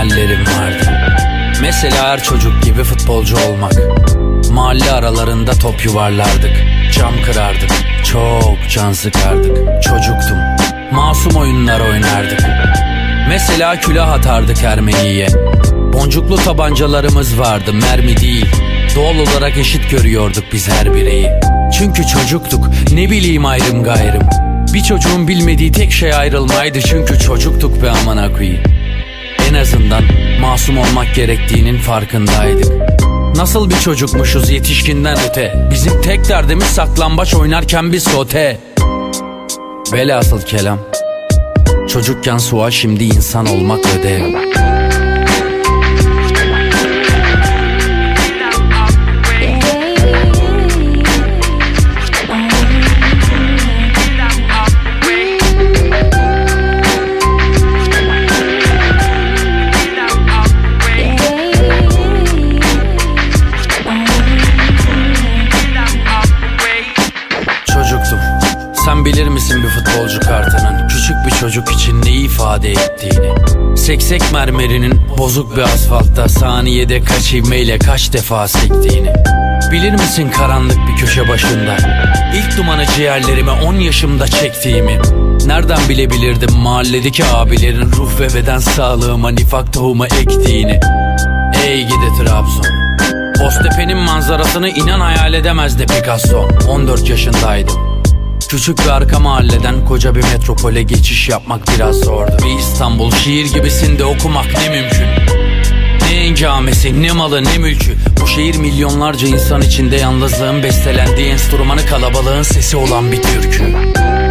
hayallerim vardı. Mesela her çocuk gibi futbolcu olmak. Mahalle aralarında top yuvarlardık, cam kırardık, çok can sıkardık. Çocuktum, masum oyunlar oynardık. Mesela külah atardık Ermeni'ye. Boncuklu tabancalarımız vardı, mermi değil. Doğal olarak eşit görüyorduk biz her bireyi. Çünkü çocuktuk, ne bileyim ayrım gayrım. Bir çocuğun bilmediği tek şey ayrılmaydı. Çünkü çocuktuk be amına koyayım. En azından masum olmak gerektiğinin farkındaydık. Nasıl bir çocukmuşuz yetişkinden öte. Bizim tek derdimiz saklambaç oynarken bir sote. Velhasıl kelam, çocukken sual, şimdi insan olmak ödev. Sen bilir misin bir futbolcu kartının küçük bir çocuk için neyi ifade ettiğini? Seksek mermerinin bozuk bir asfaltta saniyede kaç ivmeyle kaç defa sektiğini? Bilir misin karanlık bir köşe başında İlk dumanı ciğerlerime 10 yaşımda çektiğimi? Nereden bilebilirdim mahalledeki abilerin ruh ve beden sağlığıma nifak tohumu ektiğini? Ey gidi Trabzon, Boztepe'nin manzarasını inan hayal edemezdi Picasso. 14 yaşındaydım. Küçük bir arka mahalleden koca bir metropole geçiş yapmak biraz zordu. Ve İstanbul şiir gibisinde okumak ne mümkün. Ne engamesi, ne malı, ne mülkü. Bu şehir milyonlarca insan içinde yalnızlığın bestelendiği enstrümanı, kalabalığın sesi olan bir türkü.